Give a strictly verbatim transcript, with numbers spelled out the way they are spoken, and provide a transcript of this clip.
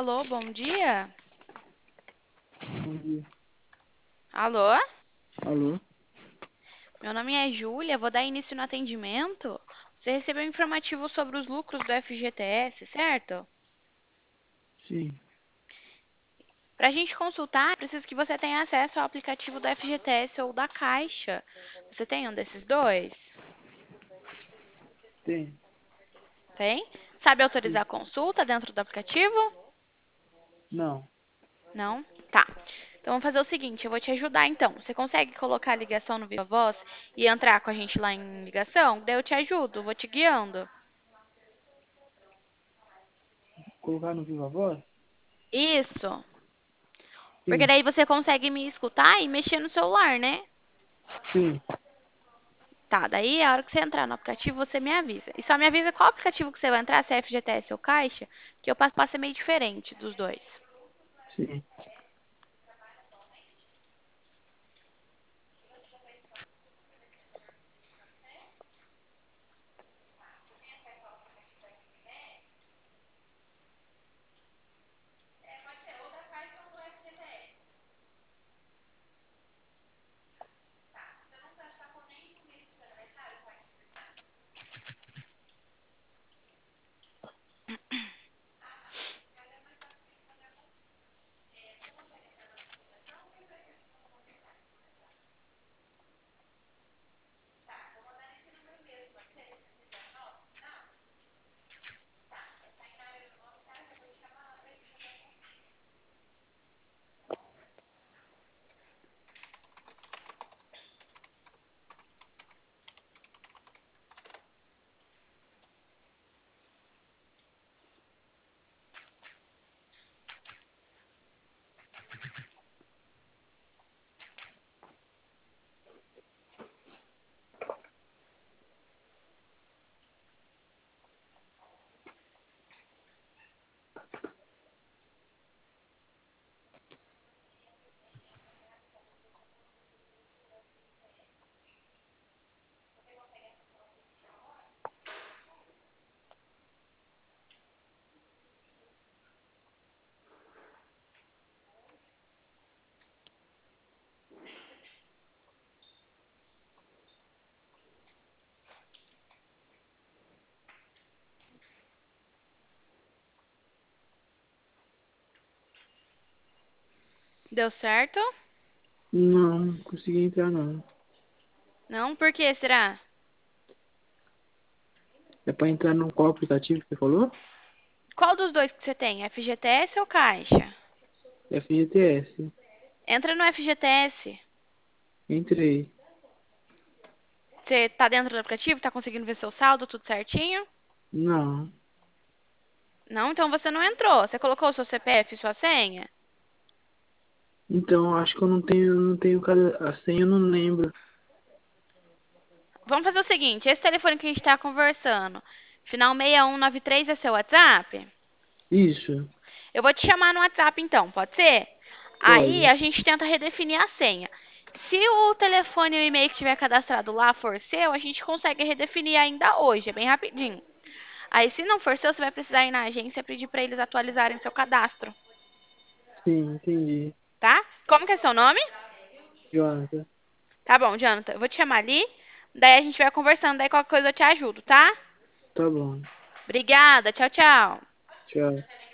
Alô, bom dia? Bom dia. Alô? Alô? Meu nome é Júlia, vou dar início no atendimento. Você recebeu um informativo sobre os lucros do F G T S, certo? Sim, Para a gente consultar, preciso que você tenha acesso ao aplicativo do F G T S ou da Caixa. Você tem um desses dois? tem. Tem? Sabe Sim. autorizar a consulta dentro do aplicativo? Não. Não? Tá. Então vamos fazer o seguinte, eu vou te ajudar então. Você consegue colocar a ligação no Viva Voz e entrar com a gente lá em ligação? Daí eu te ajudo, vou te guiando. Colocar no Viva Voz? Isso. Porque Sim. daí você consegue me escutar e mexer no celular, né? Sim. Tá, daí a hora que você entrar no aplicativo, você me avisa. E só me avisa qual aplicativo que você vai entrar, se é F G T S ou Caixa, que eu passo a ser meio diferente dos dois. Sim. Deu certo? Não, não consegui entrar não. Não? Por que será? É pra entrar no qual aplicativo que você falou? Qual dos dois que você tem? F G T S ou Caixa? F G T S. Entra no F G T S. Entrei. Você tá dentro do aplicativo? Tá conseguindo ver seu saldo, tudo certinho? Não. Não? Então você não entrou. Você colocou o seu C P F e sua senha? Então, acho que eu não tenho, não tenho cada, a senha, eu não lembro. Vamos fazer o seguinte, esse telefone que a gente tá conversando, final seis um nove três é seu WhatsApp? Isso. Eu vou te chamar no WhatsApp então, pode ser? Aí Pode. a gente tenta redefinir a senha. Se o telefone e o e-mail que tiver cadastrado lá for seu, a gente consegue redefinir ainda hoje, é bem rapidinho. Aí se não for seu, você vai precisar ir na agência e pedir para eles atualizarem seu cadastro, Sim, entendi. tá? Como que é seu nome? Jonathan. Tá bom, Jonathan, eu vou te chamar ali, daí a gente vai conversando, daí qualquer coisa eu te ajudo, tá? Tá bom. Obrigada, tchau, tchau. Tchau.